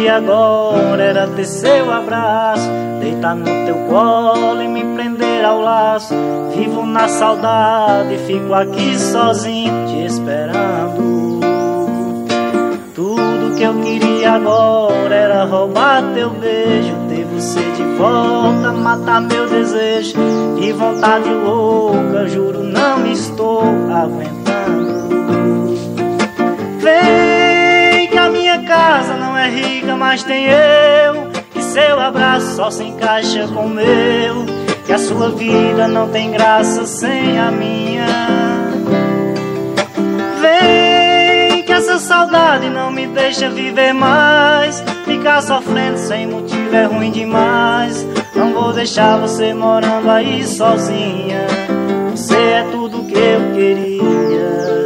queria agora era ter seu abraço, deitar no teu colo e me prender ao laço. Vivo na saudade, fico aqui sozinho te esperando. Tudo que eu queria agora era roubar teu beijo, ter você de volta, matar meu desejo. De vontade louca, juro não estou aguentando. Vem que a minha casa não é rica, mas tem eu, que seu abraço só se encaixa com o meu, que a sua vida não tem graça sem a minha. Vem que essa saudade não me deixa viver mais, ficar sofrendo sem motivo é ruim demais. Não vou deixar você morando aí sozinha, você é tudo que eu queria.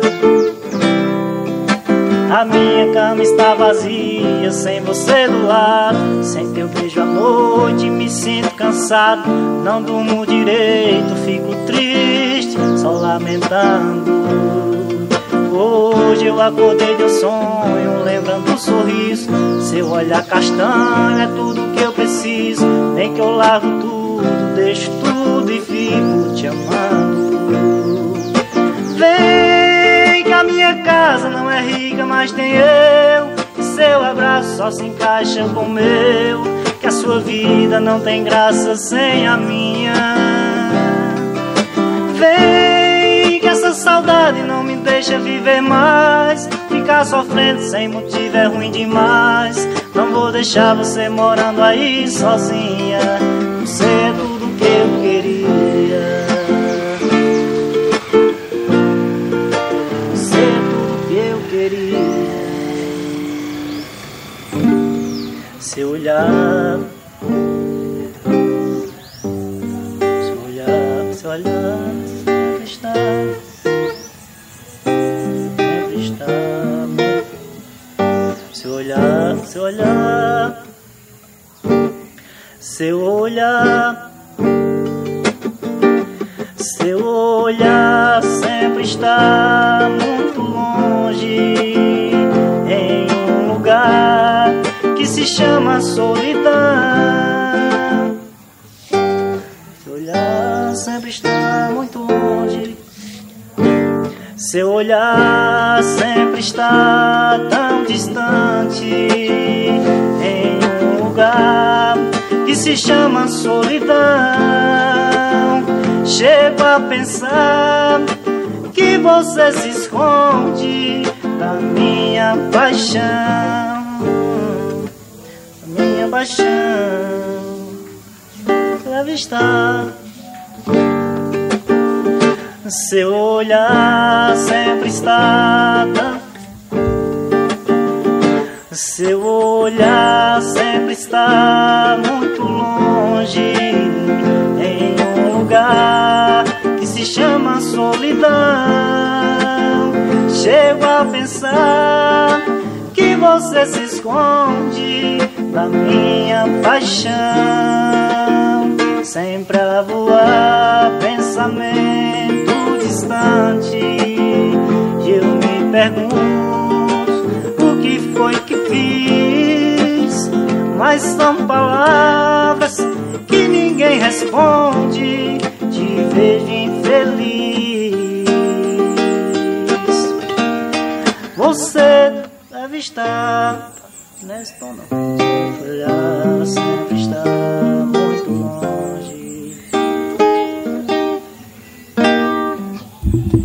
A minha cama está vazia, sem você do lado, sem teu beijo à noite me sinto cansado. Não durmo direito, fico triste, só lamentando. Hoje eu acordei de um sonho, lembrando o sorriso, seu olhar castanho é tudo que eu preciso. Nem que eu largo tudo, deixo tudo e fico te amando. Vem que a minha casa não é rica, mas tem eu, que seu abraço só se encaixa com o meu, que a sua vida não tem graça sem a minha. Vem que essa saudade não me deixa viver mais, ficar sofrendo sem motivo é ruim demais. Não vou deixar você morando aí sozinha, você é tudo que eu queria. Você é tudo que eu queria. Seu olhar, seu olhar, seu olhar sempre está, sempre está. Seu olhar, seu olhar, seu olhar, seu olhar sempre está muito longe, em um lugar que se chama solidão. Seu olhar sempre está muito longe, seu olhar sempre está tão distante, em um lugar que se chama solidão. Chego a pensar que você se esconde da minha paixão, da minha paixão. Deve estar. Seu olhar sempre está seu olhar sempre está muito longe, em um lugar que se chama solidão. Chego a pensar que você se esconde da minha paixão. Sempre a voar, pensamento distante, e eu me pergunto o que foi que fiz. Mas são palavras que ninguém responde, te vejo infeliz. Você deve estar nesse tom, não. Olhar sempre está.